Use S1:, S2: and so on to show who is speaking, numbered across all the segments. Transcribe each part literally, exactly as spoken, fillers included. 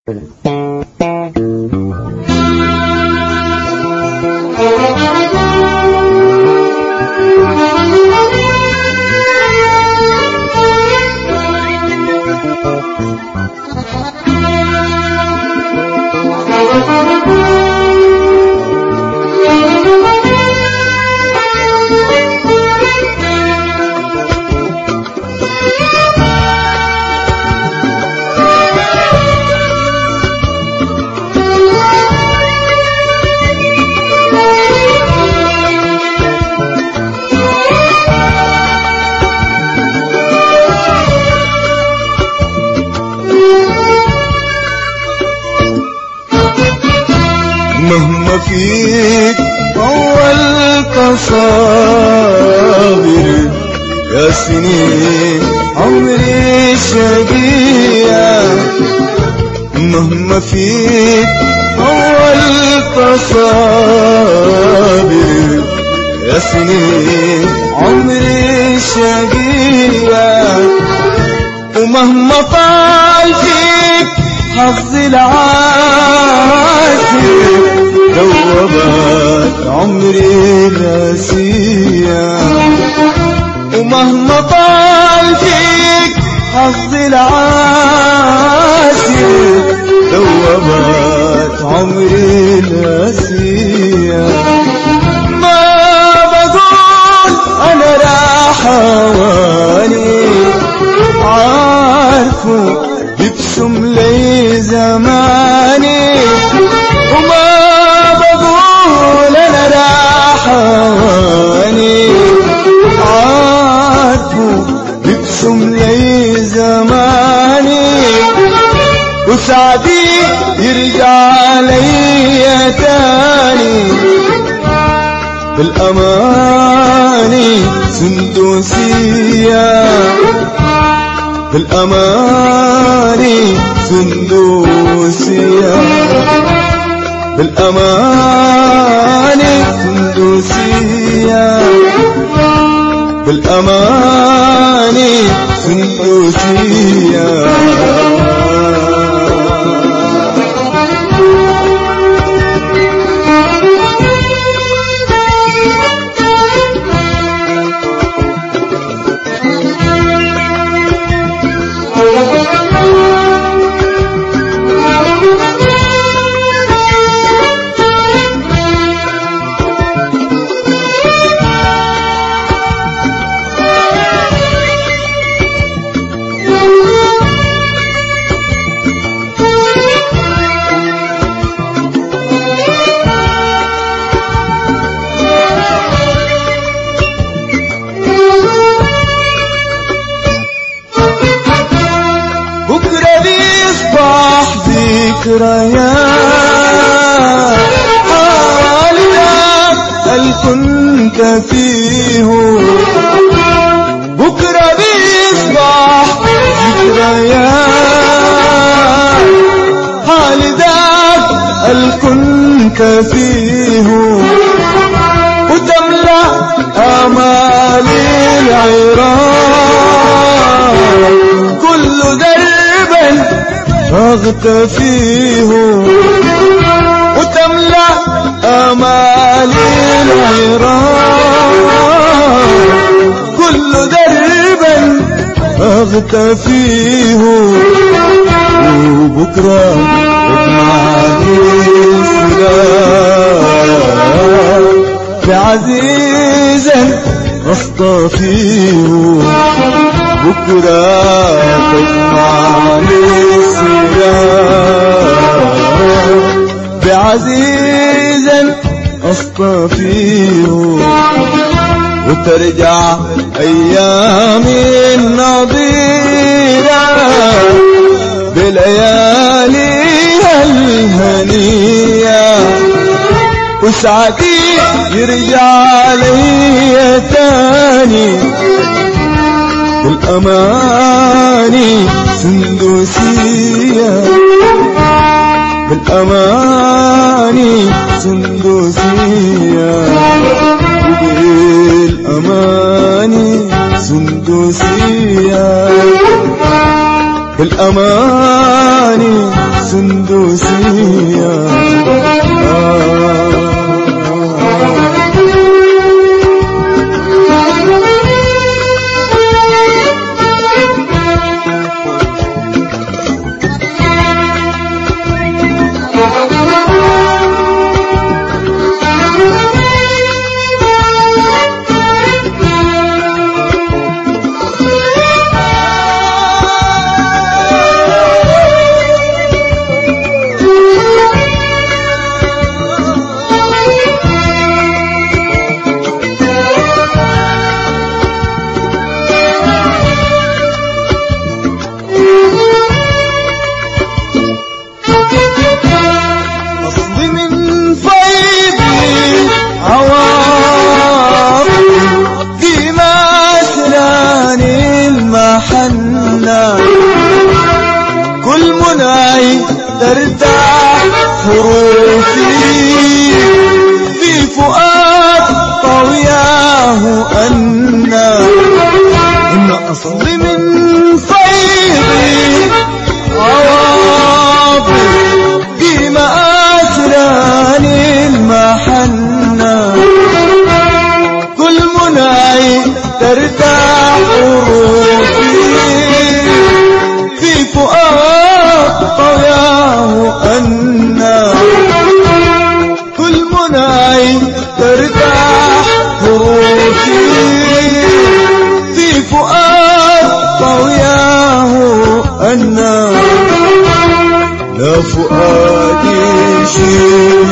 S1: مهما فيك أول تصابر يا سنين عمري شقية، مهما فيك أول تصابر يا سنين عمري شقية، ومهما طال فيك حظي العاسر دوبت عمري ناسية، ومهما طال فيك حظي العاسر دوبت عمري ناسية. ما بقول أنا راح أواني عارفه يبسم لي زماني، وما بقول أنا راح أواني عارفه يبسم لي زماني، وسعدي يرجع لي تاني بالأماني سندوسية، بالأماني سندوسية، بالأماني سندوسية، بالأماني سندوسية. ذكريات حالك هل كنت فيه، بكرة بيصبح ذكريات حالك هل كنت فيه، وتملأ آمالي العراق كل دربا فاغت فيه، وتملأ آمالي العراق كل دربا فاغت فيه، وبكرة اجمعني السلام بعزيزا اصطفيه، بكرة تجمعني السلام بعزيزا اصطفيه، وترجع ايامي النظيرة بلياليها الهنية، وسعدي يرجع لي تاني بالأماني سندوسية، بالأماني سندوسية، بالأماني سندوسية، بالأماني سندوسية آه كل مناي ترتاح حروفي في فؤاد طوياه أنا إن أصلي من صيدي عواطف في مآسراني المحنة كل مناي ترتاح حروفي في فؤاد طوياه أنا كل مناي ترتاح حروفي في فؤاد طوياه أنا لا فؤادي شيء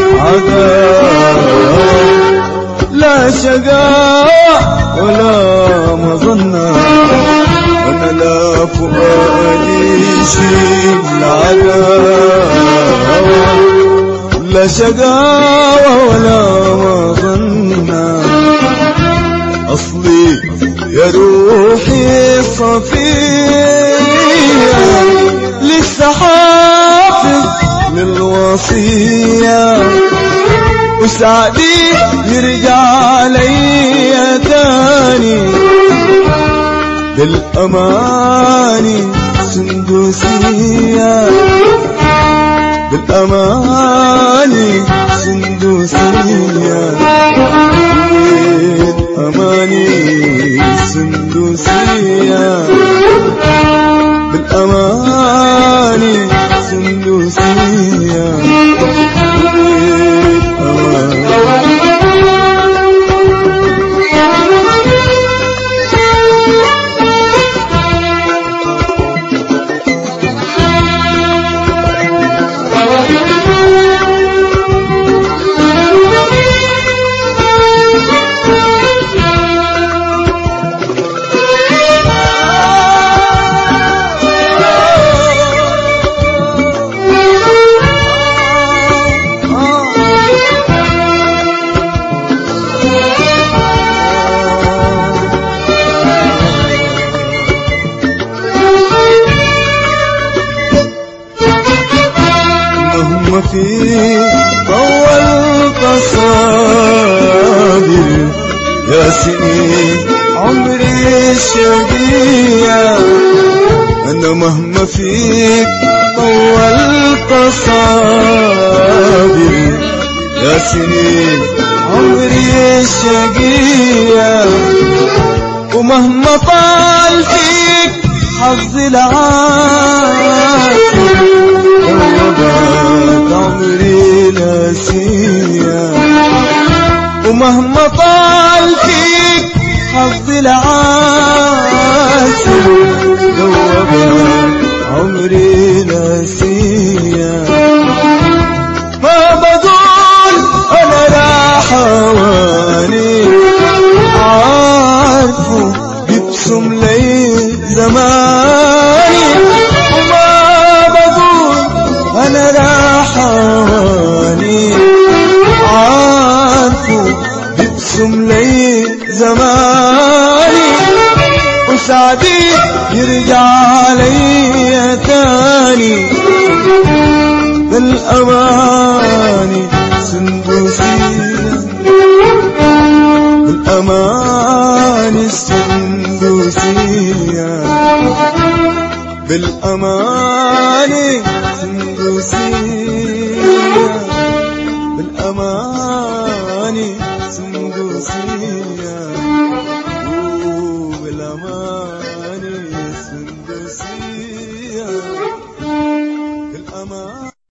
S1: عذاب لا شقاء ولا مظنة أنا لا فؤادي شيء العذاب لا شقاء ولا مظنة أصلي يا روحي الصفية لسه حافظ للوصية وسعدي يرجع لي تاني بالأماني سندوسية بالأماني سندوسية بالأماني سندوسية بالأماني سندوسية في طول تصادر يا سنين عمري الشقية أنا مهما فيك طول تصادر يا سنين عمري الشقية ومهما طال فيك حظي العافية عمري ناسية ومهما طال فيك حظي العاسر دوبك عمري ناسية ما بقول أنا راح أواني عارفه بيبسم لي زماني وما بقول أنا راح أواني عارفه بيبسم لي زماني وسعدي يرجع لي تاني بالأماني سندوسية بالأماني السندوسية بالأماني بالأماني سندوسية